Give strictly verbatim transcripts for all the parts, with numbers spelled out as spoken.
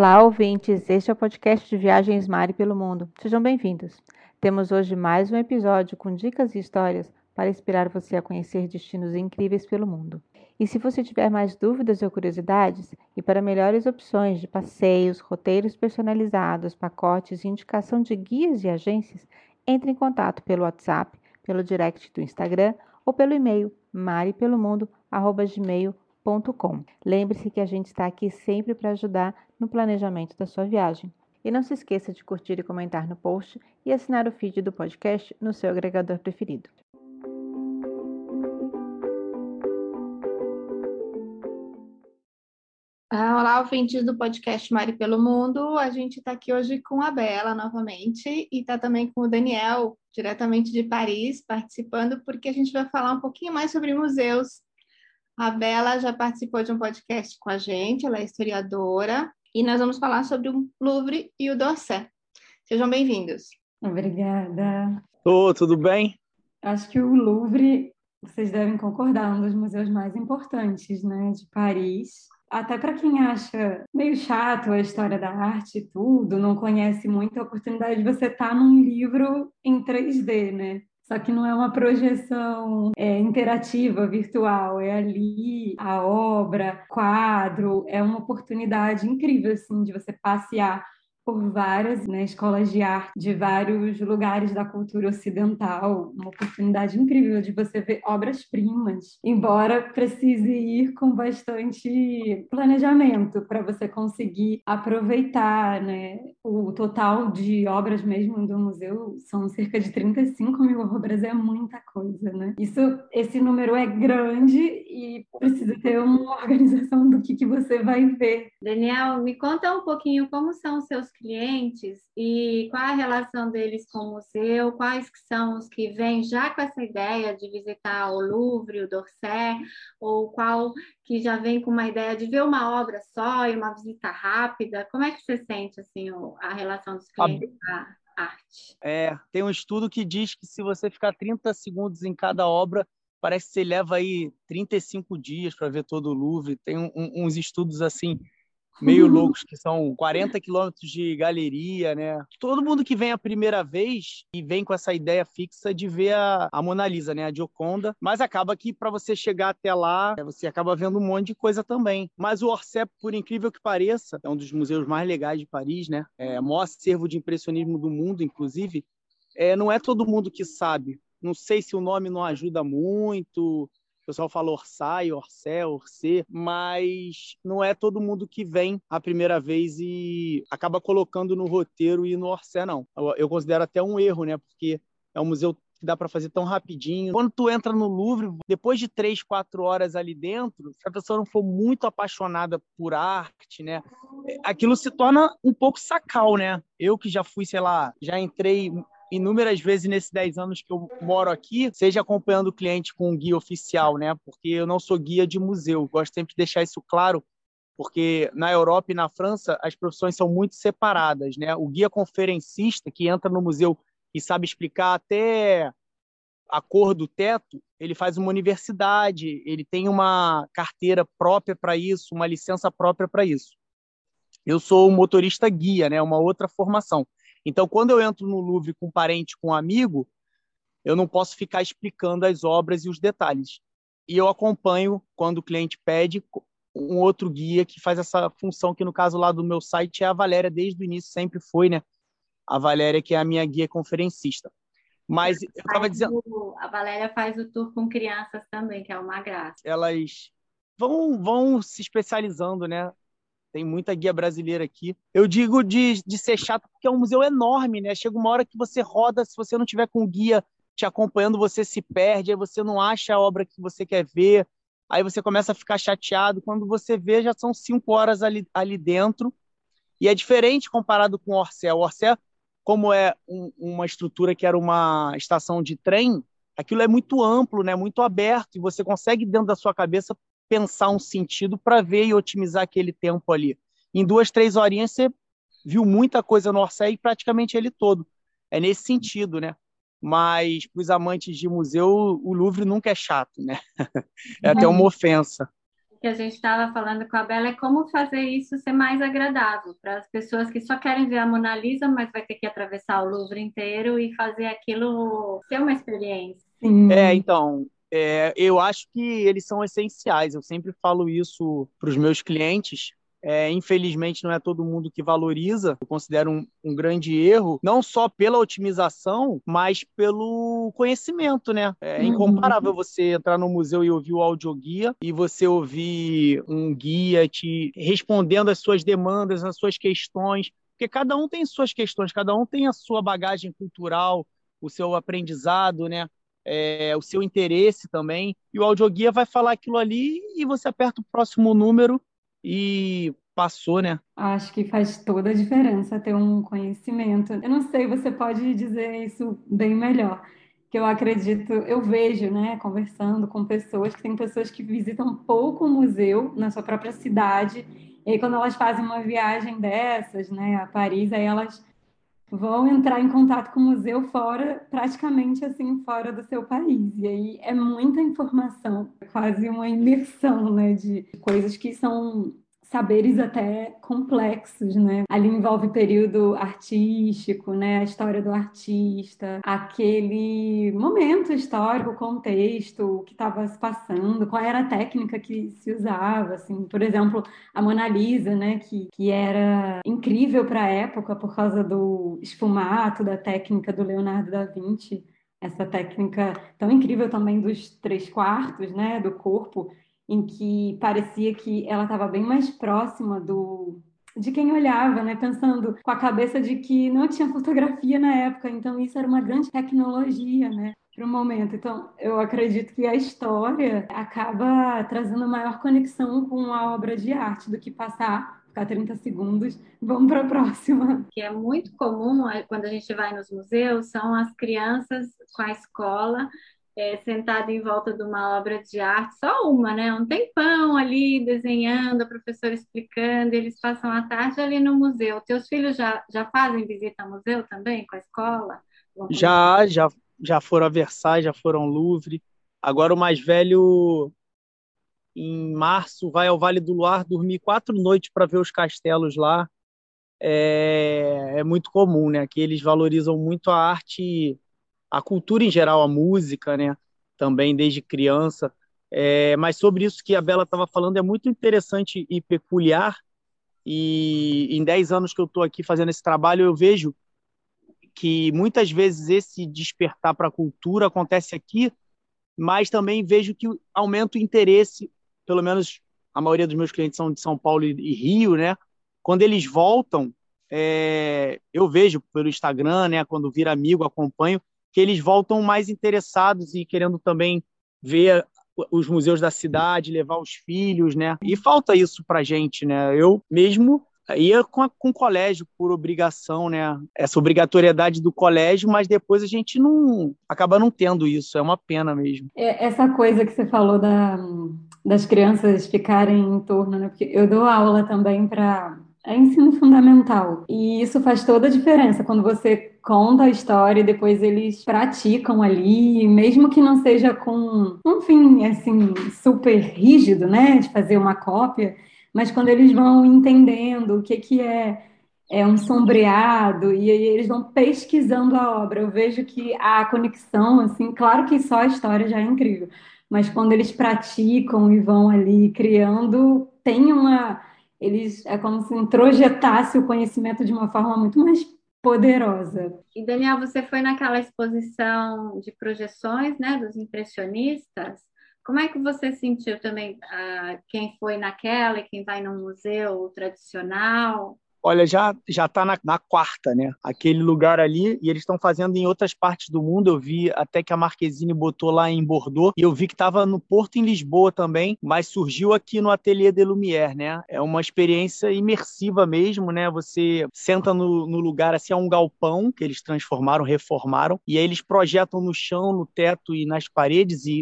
Olá, ouvintes! Este é o podcast de Viagens Mari pelo Mundo. Sejam bem-vindos. Temos hoje mais um episódio com dicas e histórias para inspirar você a conhecer destinos incríveis pelo mundo. E se você tiver mais dúvidas ou curiosidades, e para melhores opções de passeios, roteiros personalizados, pacotes e indicação de guias e agências, entre em contato pelo WhatsApp, pelo direct do Instagram ou pelo e-mail maripelomundo arroba gmail ponto com. Lembre-se que a gente está aqui sempre para ajudar no planejamento da sua viagem. E não se esqueça de curtir e comentar no post e assinar o feed do podcast no seu agregador preferido. Ah, olá, ouvintes do podcast Mari pelo Mundo. A gente está aqui hoje com a Bela novamente e está também com o Daniel, diretamente de Paris, participando, porque a gente vai falar um pouquinho mais sobre museus. A Bela já participou de um podcast com a gente, ela é historiadora, e nós vamos falar sobre o Louvre e o d'Orsay. Sejam bem-vindos. Obrigada. Ô, tudo bem? Acho que o Louvre, vocês devem concordar, é um dos museus mais importantes, né, de Paris. Até para quem acha meio chato a história da arte e tudo, não conhece muito a oportunidade de você estar num livro em três D, né? Só que não é uma projeção é, interativa, virtual, é ali a obra, quadro, é uma oportunidade incrível, assim, de você passear por várias, né, escolas de arte de vários lugares da cultura ocidental, uma oportunidade incrível de você ver obras-primas, embora precise ir com bastante planejamento para você conseguir aproveitar, né? O total de obras mesmo do museu são cerca de trinta e cinco mil obras, é muita coisa, né? Isso, esse número é grande e precisa ter uma organização do que, que você vai ver. Daniel, me conta um pouquinho como são os seus clientes e qual a relação deles com o museu, quais que são os que vêm já com essa ideia de visitar o Louvre, o d'Orsay, ou qual que já vem com uma ideia de ver uma obra só e uma visita rápida. Como é que você sente assim a relação dos A- clientes com a arte? É, tem um estudo que diz que se você ficar trinta segundos em cada obra, parece que você leva aí trinta e cinco dias para ver todo o Louvre. Tem um- um- uns estudos assim meio loucos, que são quarenta quilômetros de galeria, né? Todo mundo que vem a primeira vez e vem com essa ideia fixa de ver a, a Mona Lisa, né? A Gioconda, mas acaba que para você chegar até lá, é, você acaba vendo um monte de coisa também. Mas o Orsay, por incrível que pareça, é um dos museus mais legais de Paris, né? É o maior acervo de impressionismo do mundo, inclusive. É, não é todo mundo que sabe. Não sei se o nome não ajuda muito. O pessoal fala Orsay, Orsay, Orsay, mas não é todo mundo que vem a primeira vez e acaba colocando no roteiro e no Orsay, não. Eu, eu considero até um erro, né? Porque é um museu que dá para fazer tão rapidinho. Quando tu entra no Louvre, depois de três, quatro horas ali dentro, se a pessoa não for muito apaixonada por arte, né? Aquilo se torna um pouco sacal, né? Eu que já fui, sei lá, já entrei inúmeras vezes nesses dez anos que eu moro aqui, seja acompanhando o cliente com um guia oficial, né? Porque eu não sou guia de museu. Gosto sempre de deixar isso claro, porque na Europa e na França as profissões são muito separadas, né? O guia conferencista que entra no museu e sabe explicar até a cor do teto, ele faz uma universidade, ele tem uma carteira própria para isso, uma licença própria para isso. Eu sou um motorista guia, né? Uma outra formação. Então, quando eu entro no Louvre com um parente, com um amigo, eu não posso ficar explicando as obras e os detalhes. E eu acompanho, quando o cliente pede, um outro guia que faz essa função, que no caso lá do meu site é a Valéria, desde o início sempre foi, né? A Valéria, que é a minha guia conferencista. Mas eu estava dizendo, O- A Valéria faz o tour com crianças também, que é uma graça. elas vão, vão se especializando, né? Tem muita guia brasileira aqui. Eu digo de, de ser chato porque é um museu enorme, né? Chega uma hora que você roda, se você não tiver com guia te acompanhando, você se perde, aí você não acha a obra que você quer ver, aí você começa a ficar chateado. Quando você vê, já são cinco horas ali, ali dentro. E é diferente comparado com o Orsay. O Orsay, como é um, uma estrutura que era uma estação de trem, aquilo é muito amplo, né? Muito aberto, e você consegue, dentro da sua cabeça, pensar um sentido para ver e otimizar aquele tempo ali. Em duas, três horinhas, você viu muita coisa no Orsay e praticamente ele todo. É nesse sentido, né? Mas, para os amantes de museu, o Louvre nunca é chato, né? É até uma ofensa. que a gente estava falando com a Bela é como fazer isso ser mais agradável para as pessoas que só querem ver a Mona Lisa, mas vai ter que atravessar o Louvre inteiro e fazer aquilo ser uma experiência. É, Sim. então, é, eu acho que eles são essenciais. Eu sempre falo isso para os meus clientes. É, infelizmente, não é todo mundo que valoriza. Eu considero um, um grande erro, não só pela otimização, mas pelo conhecimento, né? É incomparável Uhum. você entrar no museu e ouvir o audioguia e você ouvir um guia te respondendo às suas demandas, às suas questões, porque cada um tem suas questões, cada um tem a sua bagagem cultural, o seu aprendizado, né? É, o seu interesse também, e o audioguia vai falar aquilo ali e você aperta o próximo número e passou, né? Acho que faz toda a diferença ter um conhecimento. Eu não sei, você pode dizer isso bem melhor. Que eu acredito, eu vejo, né, conversando com pessoas, que tem pessoas que visitam pouco o museu na sua própria cidade, e aí quando elas fazem uma viagem dessas, né, a Paris, aí elas vão entrar em contato com o museu fora, praticamente assim, fora do seu país. E aí é muita informação, é quase uma imersão, né, de coisas que são saberes até complexos, né? Ali envolve período artístico, né, a história do artista, aquele momento histórico, contexto, o que estava se passando, qual era a técnica que se usava, assim, por exemplo, a Mona Lisa, né, que, que era incrível para a época por causa do esfumato, da técnica do Leonardo da Vinci, essa técnica tão incrível também dos três quartos, né, do corpo, em que parecia que ela estava bem mais próxima do de quem olhava, né, pensando com a cabeça de que não tinha fotografia na época, então isso era uma grande tecnologia, né? Para o momento. Então, eu acredito que a história acaba trazendo maior conexão com a obra de arte do que passar, ficar trinta segundos, vamos para a próxima. Que é muito comum é, quando a gente vai nos museus, são as crianças com a escola é, sentada em volta de uma obra de arte, só uma, né? Um tempão ali desenhando, a professora explicando, e eles passam a tarde ali no museu. Teus filhos já, já fazem visita ao museu também, com a escola? Vão conhecer? Já, já, já foram a Versailles, já foram ao Louvre. Agora o mais velho, em março, vai ao Vale do Loire dormir quatro noites para ver os castelos lá. É, é muito comum, né? Que eles valorizam muito a arte, a cultura em geral, a música, né? Também desde criança. É, mas sobre isso que a Bela estava falando é muito interessante e peculiar. E em dez anos que eu estou aqui fazendo esse trabalho, eu vejo que muitas vezes esse despertar para a cultura acontece aqui, mas também vejo que aumenta o interesse, pelo menos a maioria dos meus clientes são de São Paulo e Rio, né? Quando eles voltam, é, eu vejo pelo Instagram, né? Quando vira amigo, acompanho, que eles voltam mais interessados e querendo também ver os museus da cidade, levar os filhos, né? E falta isso para gente, né? Eu mesmo ia com, a, com o colégio por obrigação, né? Essa obrigatoriedade do colégio, mas depois a gente não acaba não tendo isso. É uma pena mesmo. É, essa coisa que você falou da, das crianças ficarem em torno, né? Porque eu dou aula também para é ensino fundamental. E isso faz toda a diferença quando você conta a história e depois eles praticam ali, mesmo que não seja com um fim assim super rígido, né, de fazer uma cópia, mas quando eles vão entendendo o que que é é um sombreado, e aí eles vão pesquisando a obra. Eu vejo que a conexão, assim, claro que só a história já é incrível, mas quando eles praticam e vão ali criando, tem uma. Eles é como se introjetasse o conhecimento de uma forma muito mais poderosa. E Daniel, você foi naquela exposição de projeções, né, dos impressionistas? Como é que você sentiu também, ah, quem foi naquela e quem vai no museu tradicional? Olha, já já está na, na quarta, né? Aquele lugar ali, e eles estão fazendo em outras partes do mundo. Eu vi até que a Marquezine botou lá em Bordeaux, e eu vi que estava no Porto em Lisboa também, mas surgiu aqui no Atelier de Lumière, né? É uma experiência imersiva mesmo, né? Você senta no, no lugar, assim, é um galpão que eles transformaram, reformaram, e aí eles projetam no chão, no teto e nas paredes, e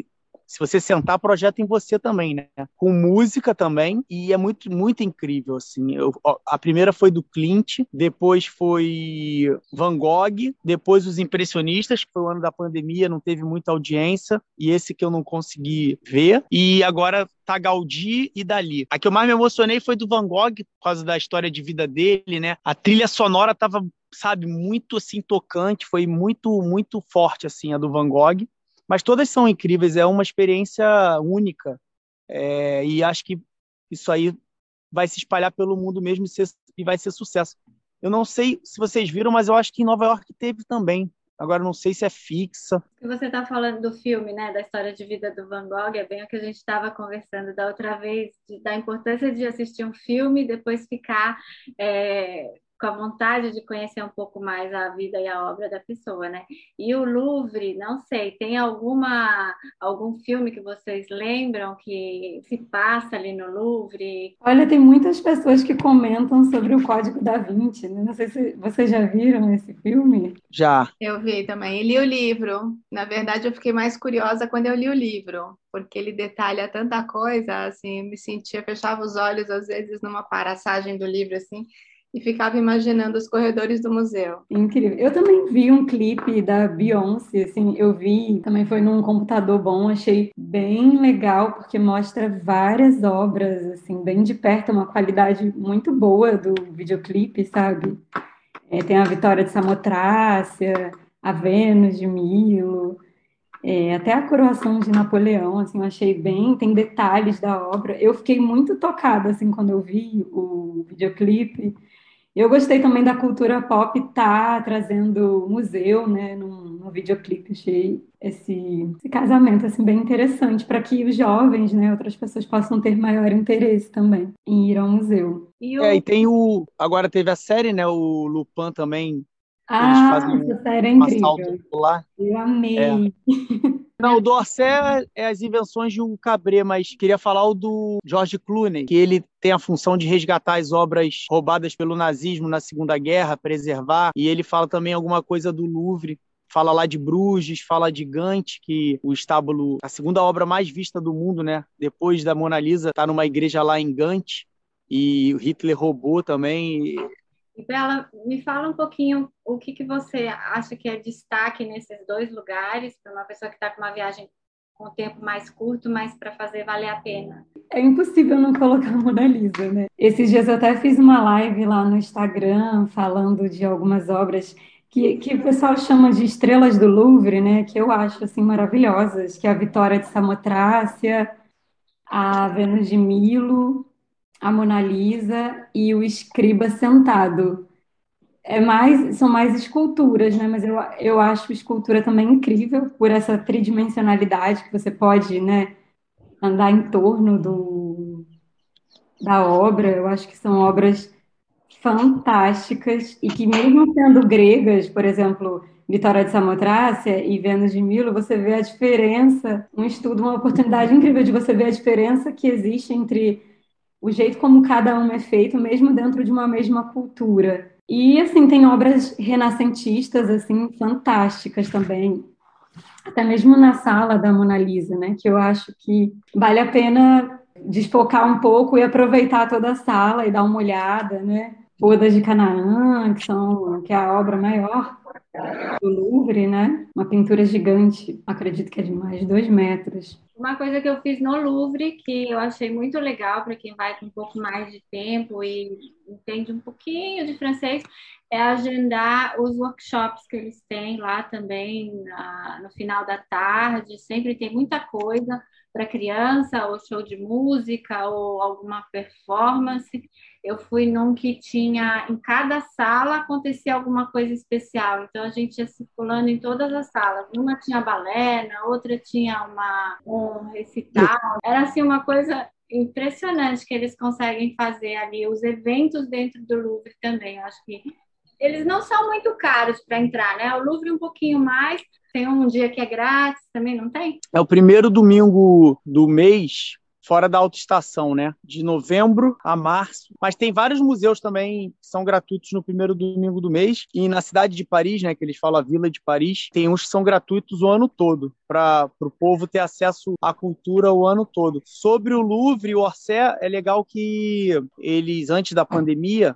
se você sentar, projeta em você também, né? Com música também, e é muito, muito incrível, assim. Eu, a primeira foi do Clint, depois foi Van Gogh, depois os Impressionistas, que foi o ano da pandemia, não teve muita audiência, e esse que eu não consegui ver, e agora tá Gaudí e Dalí. A que eu mais me emocionei foi do Van Gogh, por causa da história de vida dele, né? A trilha sonora tava, sabe, muito, assim, tocante, foi muito, muito forte, assim, a do Van Gogh. Mas todas são incríveis, é uma experiência única. É, e acho que isso aí vai se espalhar pelo mundo mesmo e, ser, e vai ser sucesso. Eu não sei se vocês viram, mas eu acho que em Nova York teve também. Agora, não sei se é fixa. Que você está falando do filme, né, da história de vida do Van Gogh, é bem o que a gente estava conversando da outra vez, de- da importância de assistir um filme e depois ficar é, com a vontade de conhecer um pouco mais a vida e a obra da pessoa, né? E o Louvre, não sei, tem alguma algum filme que vocês lembram que se passa ali no Louvre? Olha, tem muitas pessoas que comentam sobre o Código da Vinci, né? Não sei se vocês já viram esse filme. Já. Eu vi também. E li o livro. Na verdade, eu fiquei mais curiosa quando eu li o livro, porque ele detalha tanta coisa, assim, eu me sentia, fechava os olhos às vezes numa passagem do livro, assim, e ficava imaginando os corredores do museu. Incrível. Eu também vi um clipe da Beyoncé, assim, eu vi, também foi num computador bom, achei bem legal, porque mostra várias obras, assim, bem de perto, uma qualidade muito boa do videoclipe, sabe? É, tem a Vitória de Samotrácia, a Vênus de Milo, é, até a coroação de Napoleão, assim, eu achei bem, tem detalhes da obra. Eu fiquei muito tocada, assim, quando eu vi o videoclipe. Eu gostei também da cultura pop tá trazendo museu, né, no, no videoclipe. Achei esse, esse casamento, assim, bem interessante para que os jovens, né, outras pessoas possam ter maior interesse também em ir ao museu. E É, e o tem o. Agora teve a série, né? O Lupin também. Eles Ah, fazem um, essa série é um assalto incrível. lá. Eu É. amei. Não, o Dorset é as invenções de um Cabré, mas queria falar o do George Clooney, que ele tem a função de resgatar as obras roubadas pelo nazismo na Segunda Guerra, preservar, e ele fala também alguma coisa do Louvre, fala lá de Bruges, fala de Gante, que o estábulo, a segunda obra mais vista do mundo, né? Depois da Mona Lisa, está numa igreja lá em Gante, e o Hitler roubou também. E Bela, me fala um pouquinho o que que você acha que é destaque nesses dois lugares para uma pessoa que está com uma viagem com tempo mais curto, mas para fazer valer a pena. É impossível não colocar a Mona Lisa, né? Esses dias eu até fiz uma live lá no Instagram falando de algumas obras que, que o pessoal chama de estrelas do Louvre, né? Que eu acho assim maravilhosas, que é a Vitória de Samotrácia, a Vênus de Milo, a Mona Lisa e o Escriba Sentado. É mais, são mais esculturas, né? Mas eu, eu acho escultura também incrível por essa tridimensionalidade que você pode, né, andar em torno do, da obra. Eu acho que são obras fantásticas e que mesmo sendo gregas, por exemplo, Vitória de Samotrácia e Vênus de Milo, você vê a diferença, um estudo, uma oportunidade incrível de você ver a diferença que existe entre o jeito como cada um é feito, mesmo dentro de uma mesma cultura. E assim, tem obras renascentistas assim fantásticas também, até mesmo na sala da Mona Lisa, né, que eu acho que vale a pena desfocar um pouco e aproveitar toda a sala e dar uma olhada, né? Bodas de Canaã, que são que é a obra maior do Louvre, né? Uma pintura gigante, acredito que é de mais de dois metros. Uma coisa que eu fiz no Louvre, que eu achei muito legal para quem vai com um pouco mais de tempo e entende um pouquinho de francês, é agendar os workshops que eles têm lá também na- no final da tarde. Sempre tem muita coisa para criança, ou show de música, ou alguma performance. Eu fui num que tinha, em cada sala acontecia alguma coisa especial, então a gente ia circulando em todas as salas. Uma tinha balé, na outra tinha uma, um recital. Era assim uma coisa impressionante que eles conseguem fazer ali, os eventos dentro do Louvre também. Eu acho que eles não são muito caros para entrar, né? O Louvre um pouquinho mais, tem um dia que é grátis também, não tem? É o primeiro domingo do mês, fora da autoestação, né? De novembro a março. Mas tem vários museus também que são gratuitos no primeiro domingo do mês. E na cidade de Paris, né, que eles falam a Vila de Paris, tem uns que são gratuitos o ano todo, para o povo ter acesso à cultura o ano todo. Sobre o Louvre e o Orsay, é legal que eles, antes da pandemia,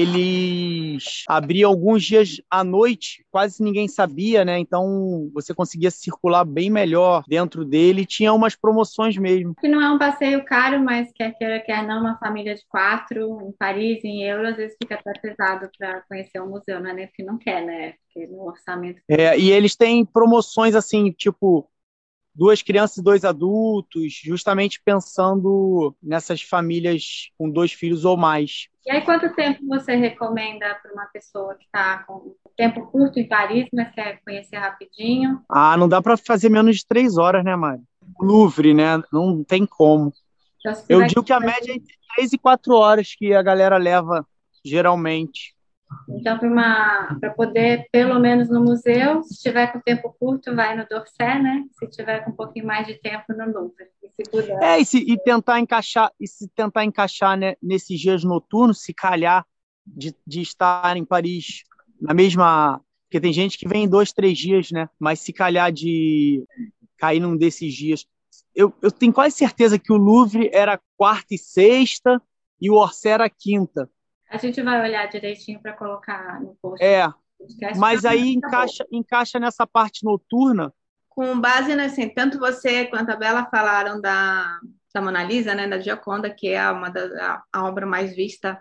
eles abriam alguns dias à noite, quase ninguém sabia, né? Então você conseguia circular bem melhor dentro dele. Tinha umas promoções mesmo. Que não é um passeio caro, mas quer queira, quer não, uma família de quatro em Paris, em euro, às vezes fica até pesado para conhecer o museu, não é nem porque não quer, né? Porque no orçamento. É, e eles têm promoções assim, tipo, duas crianças e dois adultos, justamente pensando nessas famílias com dois filhos ou mais. E aí, quanto tempo você recomenda para uma pessoa que está com tempo curto em Paris, mas quer conhecer rapidinho? Ah, não dá para fazer menos de três horas, né, Mari? O Louvre, né? Não tem como. Então, se Eu tiver digo que a que média é entre três e quatro horas que a galera leva, geralmente. Então, para uma, para poder, pelo menos no museu, se tiver com tempo curto, vai no d'Orsay, né? Se tiver com um pouquinho mais de tempo, no Louvre. E se puder. É, e, se, e tentar encaixar, e se tentar encaixar, né, nesses dias noturnos, se calhar de, de estar em Paris na mesma. Porque tem gente que vem em dois, três dias, né? Mas se calhar de cair num desses dias. Eu, eu tenho quase certeza que o Louvre era quarta e sexta e o Orsay era quinta. A gente vai olhar direitinho para colocar no post É, do podcast. mas aí Tá bom. encaixa, encaixa nessa parte noturna. Com base nesse, tanto você quanto a Bela falaram da, da Mona Lisa, né, da Gioconda, que é uma das, a, a obra mais vista.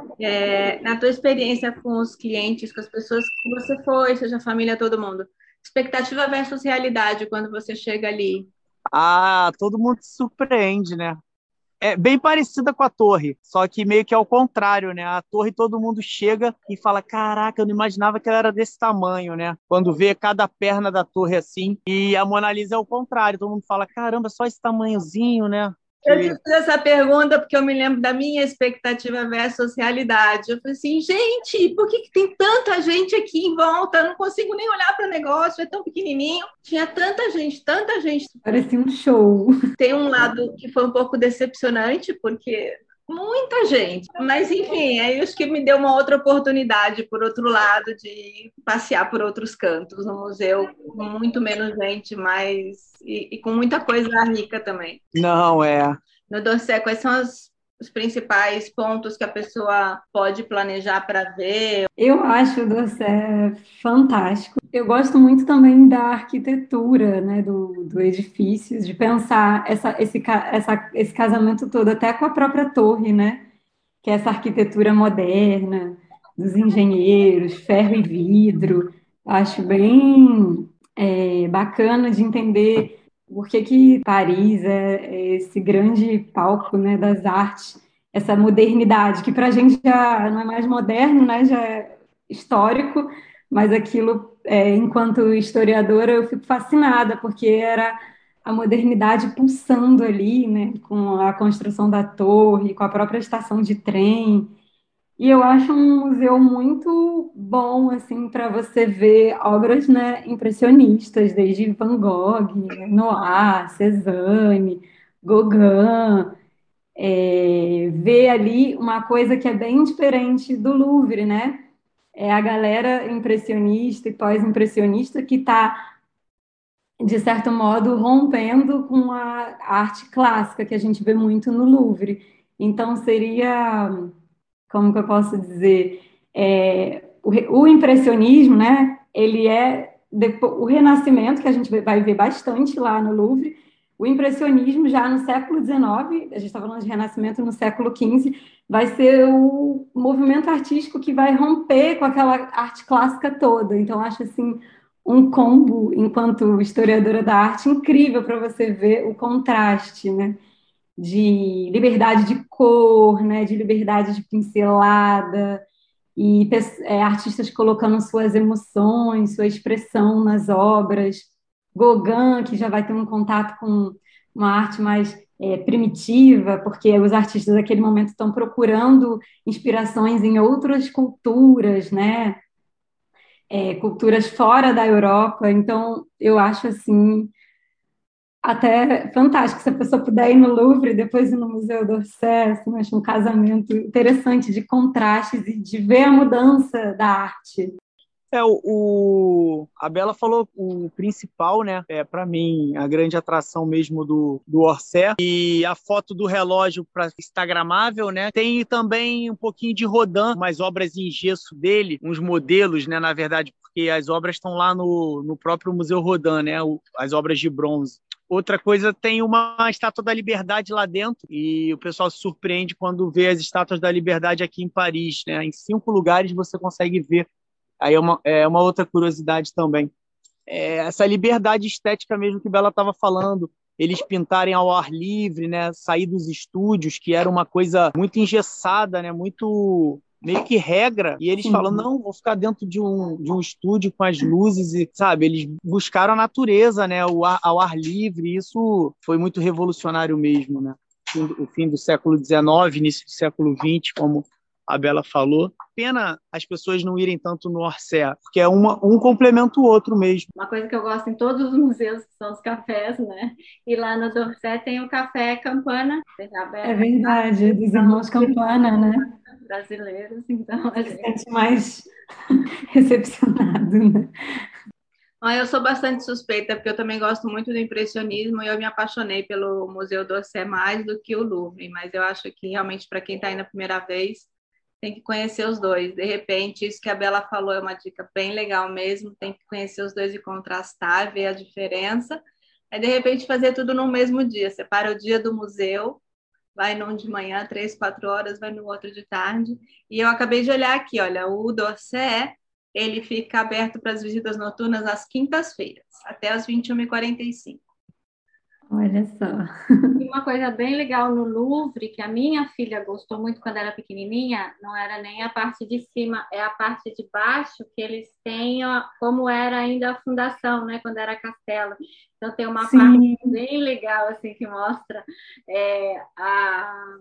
É, na tua experiência com os clientes, com as pessoas que você foi, seja a família, todo mundo, expectativa versus realidade quando você chega ali. Ah, todo mundo se surpreende, né? É bem parecida com a torre, só que meio que ao contrário, né? A torre todo mundo chega e fala: Caraca, eu não imaginava que ela era desse tamanho, né? Quando vê cada perna da torre assim. E a Mona Lisa é o contrário, todo mundo fala: Caramba, só esse tamanhozinho, né? Eu te Que... fiz essa pergunta porque eu me lembro da minha expectativa versus realidade. Eu falei assim, gente, por que, que tem tanta gente aqui em volta? Eu não consigo nem olhar para o negócio, é tão pequenininho. Tinha tanta gente, tanta gente. Parecia um show. Tem um lado que foi um pouco decepcionante, porque muita gente. Mas, enfim, é isso que me deu uma outra oportunidade, por outro lado, de passear por outros cantos no museu, com muito menos gente, mas e, e com muita coisa rica também. Não, é. No Dorsé, quais são os, os principais pontos que a pessoa pode planejar para ver? Eu acho o Dossé fantástico. Eu gosto muito também da arquitetura, né, do, do edifício, de pensar essa, esse, ca- essa, esse casamento todo, até com a própria torre, né, que é essa arquitetura moderna, dos engenheiros, ferro e vidro. Acho bem é, bacana de entender por que que Paris é, é esse grande palco, né, das artes, essa modernidade, que para a gente já não é mais moderno, né, já é histórico, mas aquilo, é, enquanto historiadora, eu fico fascinada, porque era a modernidade pulsando ali, né, com a construção da torre, com a própria estação de trem. E eu acho um museu muito bom, assim, para você ver obras, né, impressionistas, desde Van Gogh, Noir, Cézanne, Gauguin, é, ver ali uma coisa que é bem diferente do Louvre, né? É a galera impressionista e pós-impressionista que está, de certo modo, rompendo com a arte clássica que a gente vê muito no Louvre. Então, seria, como que eu posso dizer, é, o, re- o impressionismo, né? Ele é depo- o Renascimento, que a gente vai ver bastante lá no Louvre, o impressionismo já no século dezenove, a gente está falando de Renascimento no século quinze, vai ser o movimento artístico que vai romper com aquela arte clássica toda. Então, acho assim um combo, enquanto historiadora da arte, incrível para você ver o contraste, né? De liberdade de cor, né, de liberdade de pincelada, e é, artistas colocando suas emoções, sua expressão nas obras. Gauguin, que já vai ter um contato com uma arte mais é, primitiva, porque os artistas daquele momento estão procurando inspirações em outras culturas, né? É, culturas fora da Europa. Então, eu acho assim até fantástico se a pessoa puder ir no Louvre e depois ir no Museu d'Orsay, assim, acho um casamento interessante de contrastes e de ver a mudança da arte. É, o, o- a Bela falou o principal, né? É, para mim, a grande atração mesmo do, do Orsay. E a foto do relógio para instagramável, né? Tem também um pouquinho de Rodin, umas obras em gesso dele, uns modelos, né? Na verdade, porque as obras estão lá no, no próprio Museu Rodin, né? O- as obras de bronze. Outra coisa, tem uma estátua da Liberdade lá dentro e o pessoal se surpreende quando vê as estátuas da Liberdade aqui em Paris, né? Em cinco lugares você consegue ver. Aí é uma, é uma outra curiosidade também. É essa liberdade estética mesmo que Bela estava falando, eles pintarem ao ar livre, né? Sair dos estúdios, que era uma coisa muito engessada, né? Muito meio que regra, e eles Sim. falam, não, vou ficar dentro de um, de um estúdio com as luzes, e sabe, eles buscaram a natureza, né? O ar, ao ar livre, e isso foi muito revolucionário mesmo, né? O fim do século dezenove, início do século vinte, como a Bela falou. Pena as pessoas não irem tanto no Orsay, porque é uma, um complementa o outro mesmo. Uma coisa que eu gosto em todos os museus que são os cafés, né? E lá no Dorset tem o café Campana, É verdade, dos irmãos Campana, né? brasileiros, então a Se gente... sente mais recepcionado, né? Ah, eu sou bastante suspeita, porque eu também gosto muito do impressionismo e eu me apaixonei pelo Museu d'Orsay mais do que o Louvre, mas eu acho que realmente para quem está indo a primeira vez, tem que conhecer os dois. De repente, isso que a Bela falou é uma dica bem legal mesmo, tem que conhecer os dois e contrastar, ver a diferença. É de repente fazer tudo no mesmo dia, separa o dia do museu, vai num de manhã, três, quatro horas, vai no outro de tarde. E eu acabei de olhar aqui, olha, o d'Orsay, ele fica aberto para as visitas noturnas às quintas-feiras, até às vinte e uma e quarenta e cinco. Olha só. E uma coisa bem legal no Louvre, que a minha filha gostou muito quando era pequenininha, não era nem a parte de cima, é a parte de baixo, que eles têm ó, como era ainda a fundação, né, quando era castelo. Então tem uma Sim. parte bem legal, assim, que mostra é, a,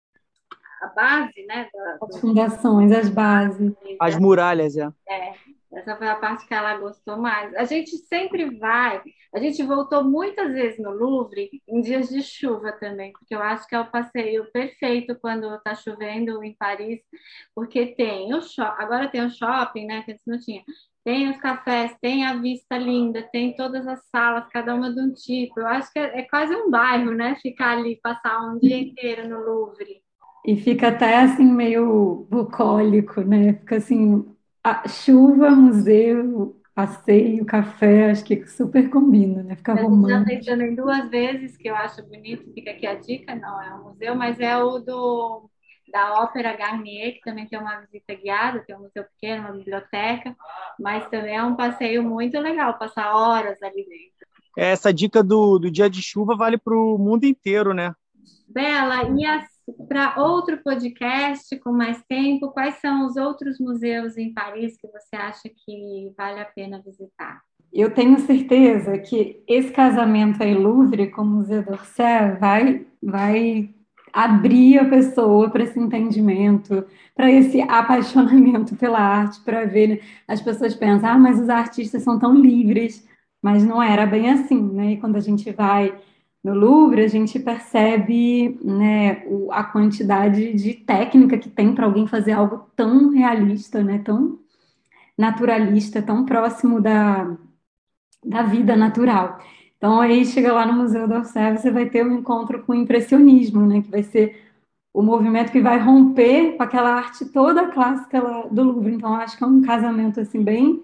a base, né, da, As fundações, as bases. As muralhas, é. É, essa foi a parte que ela gostou mais. A gente sempre vai, a gente voltou muitas vezes no Louvre em dias de chuva também, porque eu acho que é o passeio perfeito quando está chovendo em Paris, porque tem o shopping, agora tem o shopping, né, que antes não tinha. Tem os cafés, tem a vista linda, tem todas as salas, cada uma de um tipo. Eu acho que é, é quase um bairro, né? Ficar ali, passar um dia inteiro no Louvre. E fica até assim meio bucólico, né? Fica assim, a chuva, museu, passeio, café, acho que super combina, né? Fica A gente já fez romântico. também duas vezes, que eu acho bonito, fica aqui a dica, não é um museu, mas é o do da Ópera Garnier, que também tem uma visita guiada, tem um museu pequeno, uma biblioteca, mas também é um passeio muito legal, passar horas ali dentro. Essa dica do, do dia de chuva vale para o mundo inteiro, né? Bela, e para outro podcast com mais tempo, quais são os outros museus em Paris que você acha que vale a pena visitar? Eu tenho certeza que esse casamento aí, Louvre com o Museu d'Orsay, vai, vai abrir a pessoa para esse entendimento, para esse apaixonamento pela arte, para ver, né? As pessoas pensam, ah, mas os artistas são tão livres, mas não era bem assim, né? E quando a gente vai no Louvre, a gente percebe, né, o- a quantidade de técnica que tem para alguém fazer algo tão realista, né? Tão naturalista, tão próximo da da vida natural. Então, aí chega lá no Museu d'Orsay, você vai ter um encontro com o impressionismo, né, que vai ser o movimento que vai romper com aquela arte toda clássica lá do Louvre. Então, acho que é um casamento assim bem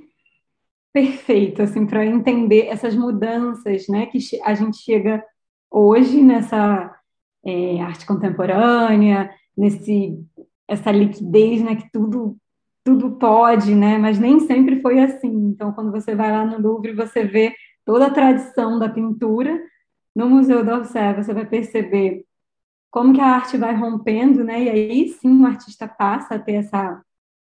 perfeito assim para entender essas mudanças, né, que a gente chega hoje nessa é, arte contemporânea, nesse essa liquidez, né, que tudo tudo pode, né? Mas nem sempre foi assim. Então, quando você vai lá no Louvre, você vê toda a tradição da pintura. No Museu d'Orsay, você vai perceber como que a arte vai rompendo, né? E aí sim o artista passa a ter essa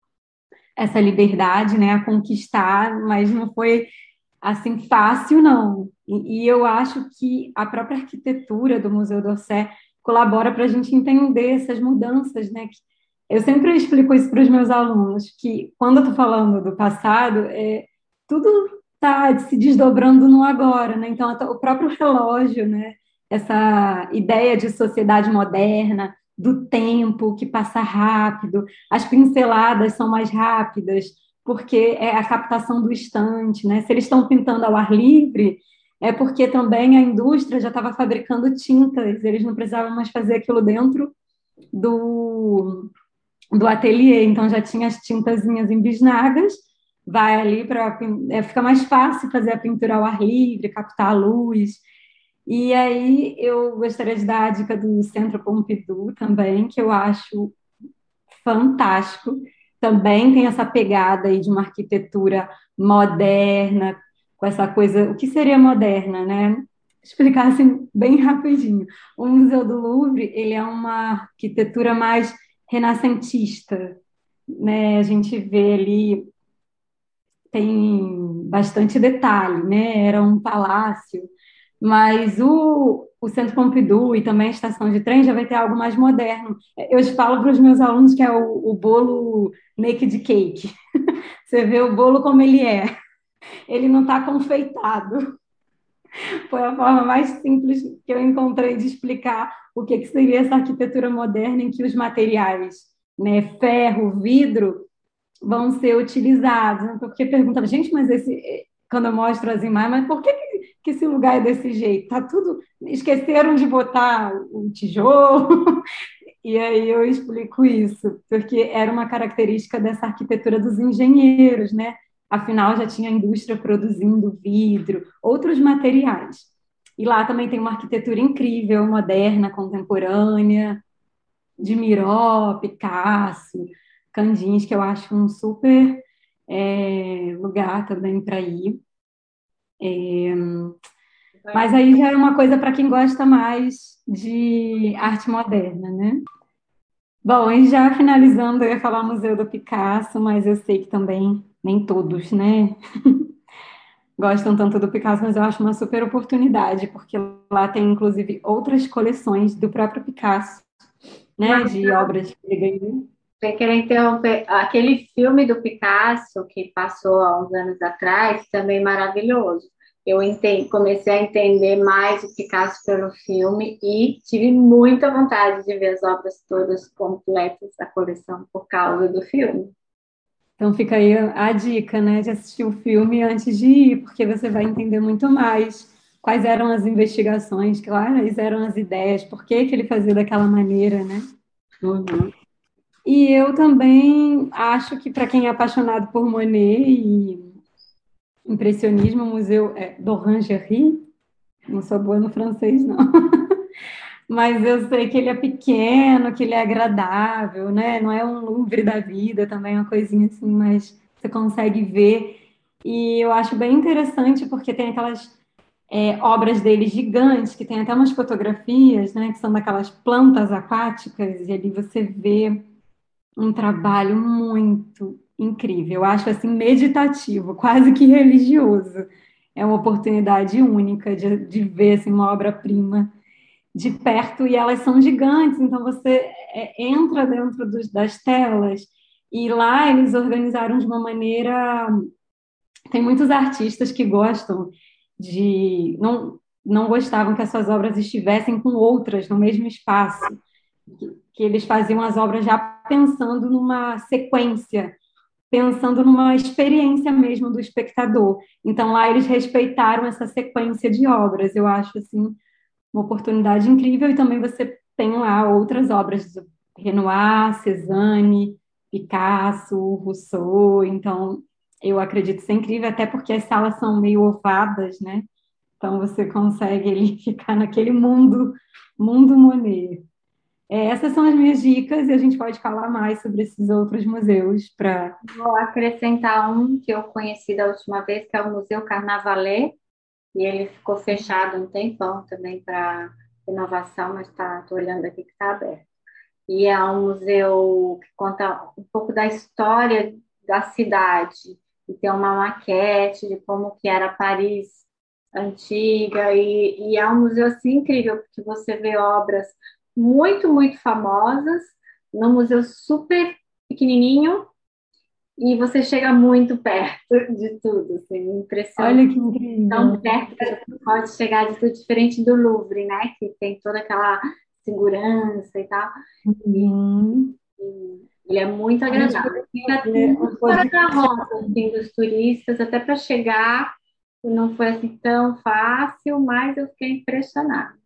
essa liberdade, né? A conquistar, mas não foi assim fácil, não. E, e eu acho que a própria arquitetura do Museu d'Orsay colabora para a gente entender essas mudanças, né? Eu sempre explico isso para os meus alunos, que quando eu estou falando do passado, é, tudo está se desdobrando no agora, né? Então, até o próprio relógio, né? Essa ideia de sociedade moderna, do tempo que passa rápido, as pinceladas são mais rápidas, porque é a captação do instante, né? Se eles estão pintando ao ar livre, é porque também a indústria já estava fabricando tintas, eles não precisavam mais fazer aquilo dentro do, do ateliê, então já tinha as tintazinhas em bisnagas, vai ali para é, fica mais fácil fazer a pintura ao ar livre, captar a luz. E aí eu gostaria de dar a dica do Centro Pompidou também, que eu acho fantástico. Também tem essa pegada aí de uma arquitetura moderna, com essa coisa, o que seria moderna, né? Explicar assim bem rapidinho. O Museu do Louvre, ele é uma arquitetura mais renascentista, né? A gente vê ali tem bastante detalhe, né? Era um palácio, mas o, o Centro Pompidou e também a estação de trem já vai ter algo mais moderno. Eu falo para os meus alunos que é o, o bolo naked cake. Você vê o bolo como ele é, ele não está confeitado. Foi a forma mais simples que eu encontrei de explicar o que, que seria essa arquitetura moderna em que os materiais, né, ferro, vidro, vão ser utilizados. Né? Porque perguntava, gente, mas esse, quando eu mostro as imagens, mas por que, que esse lugar é desse jeito? Tá tudo. Esqueceram de botar o tijolo. E aí eu explico isso, porque era uma característica dessa arquitetura dos engenheiros, né? Afinal, já tinha a indústria produzindo vidro, outros materiais. E lá também tem uma arquitetura incrível, moderna, contemporânea, de Miró, Picasso, Candins, que eu acho um super é, lugar também para ir. É, mas aí já é uma coisa para quem gosta mais de arte moderna, né? Bom, e já finalizando, eu ia falar Museu do Picasso, mas eu sei que também nem todos, né, gostam tanto do Picasso, mas eu acho uma super oportunidade, porque lá tem inclusive outras coleções do próprio Picasso, né, Mas de obras que ele ganhou. eu queria interromper, aquele filme do Picasso que passou há uns anos atrás, também maravilhoso. Eu entendi, comecei a entender mais o Picasso pelo filme e tive muita vontade de ver as obras todas completas da coleção por causa do filme. Então fica aí a dica, né, de assistir o filme antes de ir, porque você vai entender muito mais quais eram as investigações, quais eram as ideias, por que que ele fazia daquela maneira, né? Uhum. E eu também acho que para quem é apaixonado por Monet e impressionismo, o museu é d'Orangerie, não sou boa no francês, não. Mas eu sei que ele é pequeno, que ele é agradável, né? Não é um Louvre da vida, também é uma coisinha assim, mas você consegue ver. E eu acho bem interessante porque tem aquelas é, obras dele gigantes, que tem até umas fotografias, né? Que são daquelas plantas aquáticas, e ali você vê um trabalho muito incrível. Eu acho assim meditativo, quase que religioso. É uma oportunidade única de, de ver assim, uma obra-prima de perto e elas são gigantes, então você é, entra dentro dos, das telas e lá eles organizaram de uma maneira. Tem muitos artistas que gostam de. Não, não gostavam que as suas obras estivessem com outras no mesmo espaço, que, que eles faziam as obras já pensando numa sequência, pensando numa experiência mesmo do espectador. Então lá eles respeitaram essa sequência de obras. Eu acho assim uma oportunidade incrível e também você tem lá outras obras do Renoir, Cézanne, Picasso, Rousseau, então eu acredito ser incrível, até porque as salas são meio ovadas, né? Então você consegue ali ficar naquele mundo, mundo Monet. É, essas são as minhas dicas e a gente pode falar mais sobre esses outros museus para. Vou acrescentar um que eu conheci da última vez, que é o Museu Carnavalet, e ele ficou fechado um tempão também para renovação, mas tá, tô olhando aqui que está aberto. E é um museu que conta um pouco da história da cidade, e tem uma maquete de como que era Paris antiga, e, e é um museu assim incrível, porque você vê obras muito, muito famosas, num museu super pequenininho, e você chega muito perto de tudo, assim, impressionante. Olha que incrível. Tão perto que você pode chegar de tudo, diferente do Louvre, né? Que tem toda aquela segurança e tal. Uhum. E ele é muito A gente agradável. Fica poderia fazer um muito fora da podcast. rota, assim, dos turistas, até para chegar, não foi assim tão fácil, mas eu fiquei impressionada.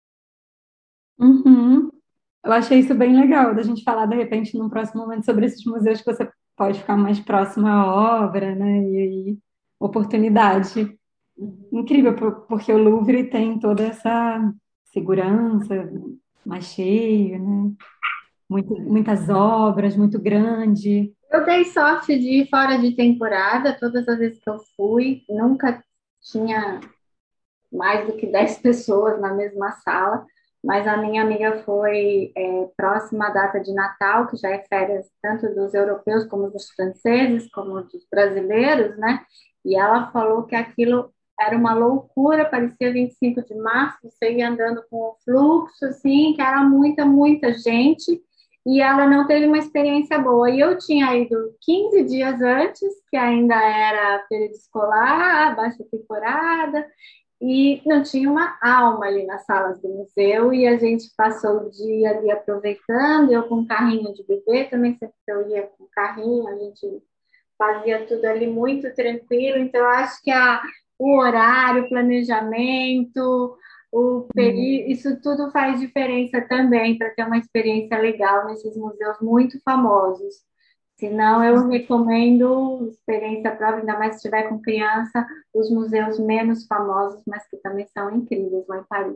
Uhum. Eu achei isso bem legal, da gente falar, de repente, num próximo momento, sobre esses museus que você pode ficar mais próximo à obra, né? E aí, oportunidade. Incrível, por- porque o Louvre tem toda essa segurança, mais cheio, né? Muito- muitas obras, muito grande. Eu dei sorte de ir fora de temporada, todas as vezes que eu fui, nunca tinha mais do que dez pessoas na mesma sala, mas a minha amiga foi é, próxima à data de Natal, que já é férias tanto dos europeus como dos franceses, como dos brasileiros, né? E ela falou que aquilo era uma loucura, parecia vinte e cinco de março, você ia andando com o fluxo, assim, que era muita, muita gente, e ela não teve uma experiência boa. E eu tinha ido quinze dias antes, que ainda era período escolar, baixa temporada, e não tinha uma alma ali nas salas do museu, e a gente passou o dia ali aproveitando, eu com um carrinho de bebê, também sempre que eu ia com o carrinho, a gente fazia tudo ali muito tranquilo, então eu acho que a, o horário, o planejamento, o peri... isso tudo faz diferença também para ter uma experiência legal nesses museus muito famosos. Se não, eu recomendo experiência própria, ainda mais se estiver com criança, os museus menos famosos, mas que também são incríveis lá em Paris.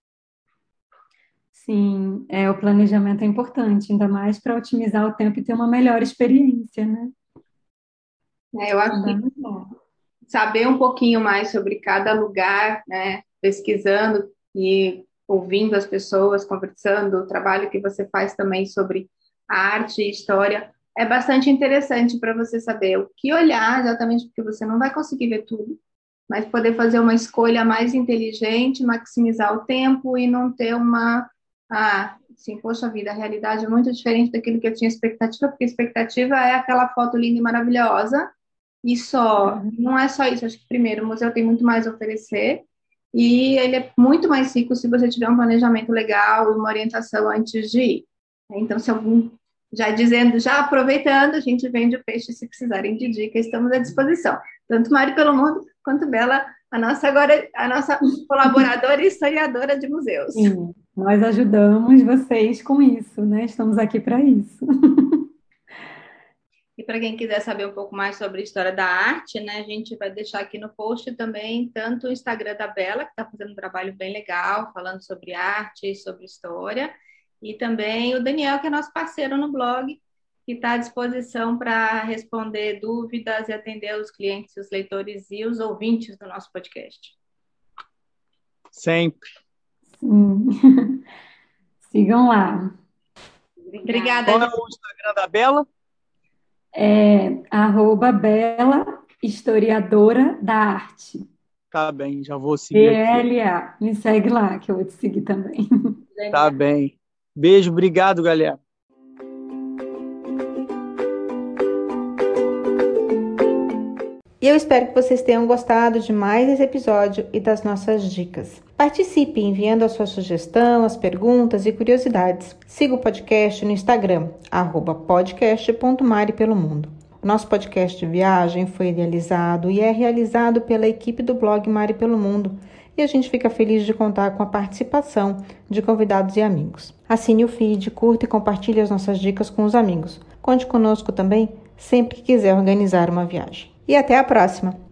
Sim, é, o planejamento é importante, ainda mais para otimizar o tempo e ter uma melhor experiência, né? É, eu acho que Fundamental. saber um pouquinho mais sobre cada lugar, né, pesquisando e ouvindo as pessoas, conversando, o trabalho que você faz também sobre arte e história, é bastante interessante para você saber o que olhar, exatamente porque você não vai conseguir ver tudo, mas poder fazer uma escolha mais inteligente, maximizar o tempo e não ter uma, ah, assim, poxa vida, a realidade é muito diferente daquilo que eu tinha expectativa, porque a expectativa é aquela foto linda e maravilhosa, e só, não é só isso, acho que primeiro o museu tem muito mais a oferecer e ele é muito mais rico se você tiver um planejamento legal e uma orientação antes de ir. Então, se algum, já dizendo, já aproveitando, a gente vende o peixe se precisarem de dica, estamos à disposição. Tanto Mari pelo Mundo quanto Bela, a nossa agora, a nossa colaboradora e historiadora de museus. Sim, nós ajudamos vocês com isso, né? Estamos aqui para isso. E para quem quiser saber um pouco mais sobre a história da arte, né, a gente vai deixar aqui no post também tanto o Instagram da Bela, que está fazendo um trabalho bem legal, falando sobre arte, sobre história, e também o Daniel, que é nosso parceiro no blog, que está à disposição para responder dúvidas e atender os clientes, os leitores e os ouvintes do nosso podcast. Sempre. Sim. Sigam lá. Obrigada. Qual é o Instagram da Bela? É arroba Bela Historiadora da Arte. Tá bem, já vou seguir aqui. B L A. Me segue lá, que eu vou te seguir também. Tá bem. Beijo, obrigado, galera. E eu espero que vocês tenham gostado de mais esse episódio e das nossas dicas. Participe enviando a sua sugestão, as perguntas e curiosidades. Siga o podcast no Instagram, arroba podcast ponto mari pelo mundo. O nosso podcast de viagem foi idealizado e é realizado pela equipe do blog Mari pelo Mundo, e a gente fica feliz de contar com a participação de convidados e amigos. Assine o feed, curta e compartilhe as nossas dicas com os amigos. Conte conosco também sempre que quiser organizar uma viagem. E até a próxima!